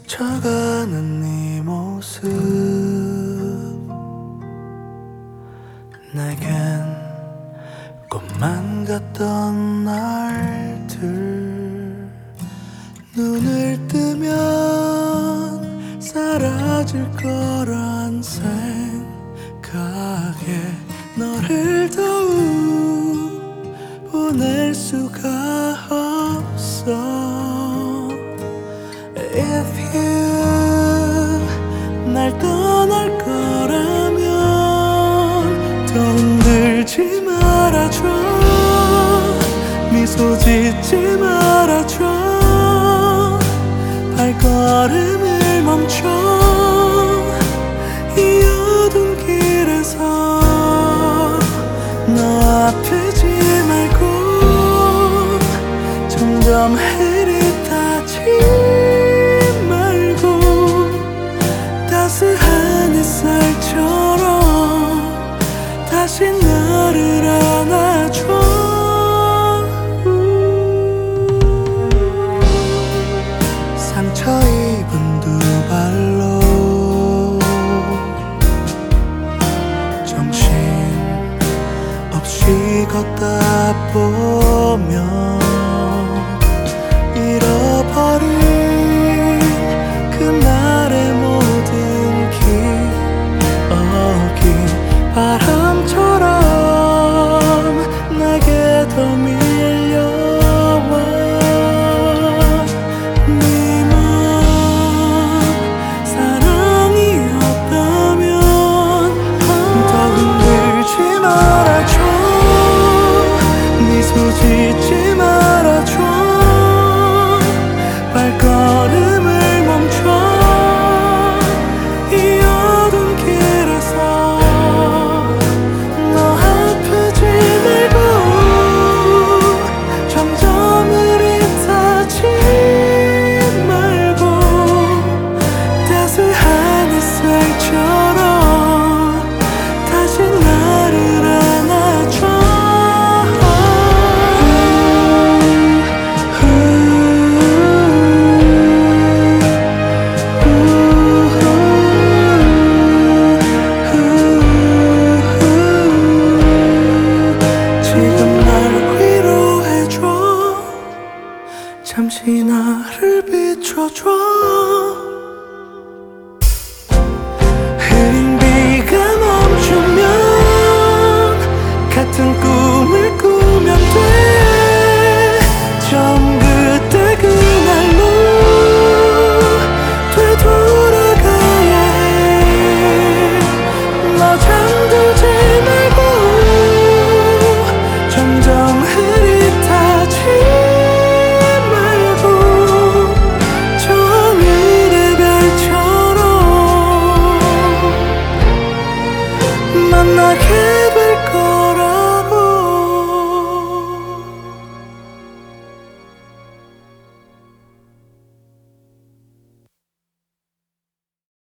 스쳐가는 네 모습 내겐 꿈만 같던 날들 눈을 뜨면 사라질 거란 생각에 너를 더욱 보낼 수가 없어. If you 날 떠날 거라면 더 흔들지 말아줘. 미소 짓지 말아줘. 발걸음을 멈춰. 이 어두운 길에서 너 아프지 말고 점점 흐릿하지 따스한 햇살처럼 다시 나를 안아줘. 상처 입은 두 발로 정신 없이 걷다 보면 잃어버린 그날의 모든 기억이 바람처럼 내게 더 밀려와. 네 맘 사랑이었다면 더 흔들지 말아줘. 미소 짓지 말아줘. 발걸음을 멈춰. 이 어두운 길에서 너 아프지 말고 점점 흐릿하지 말고 따스한 햇살처럼 다시 나를 안아줘. 잠시 나를 비춰줘.